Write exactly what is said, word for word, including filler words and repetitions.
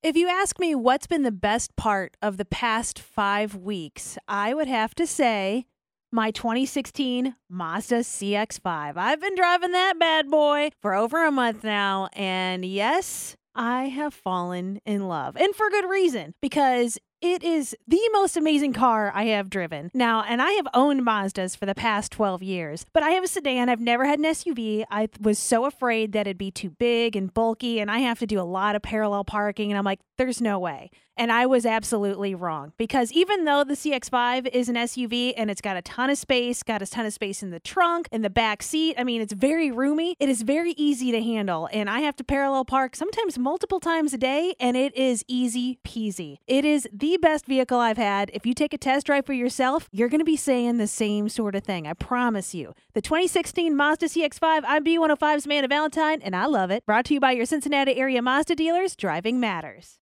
If you ask me what's been the best part of the past five weeks, I would have to say my twenty sixteen Mazda C X five. I've been driving that bad boy for over a month now, and yes, I have fallen in love. And for good reason, because it is the most amazing car I have driven. Now, and I have owned Mazdas for the past twelve years, but I have a sedan. I've never had an S U V. I was so afraid that it'd be too big and bulky, and I have to do a lot of parallel parking, and I'm like, there's no way. And I was absolutely wrong, because even though the C X five is an S U V and it's got a ton of space, got a ton of space in the trunk, in the back seat, I mean, it's very roomy. It is very easy to handle, and I have to parallel park sometimes multiple times a day, and it is easy peasy. It is the best vehicle I've had. If you take a test drive for yourself, you're going to be saying the same sort of thing. I promise you. The twenty sixteen Mazda C X five, I'm B one oh five's Amanda Valentine, and I love it. Brought to you by your Cincinnati area Mazda dealers. Driving matters.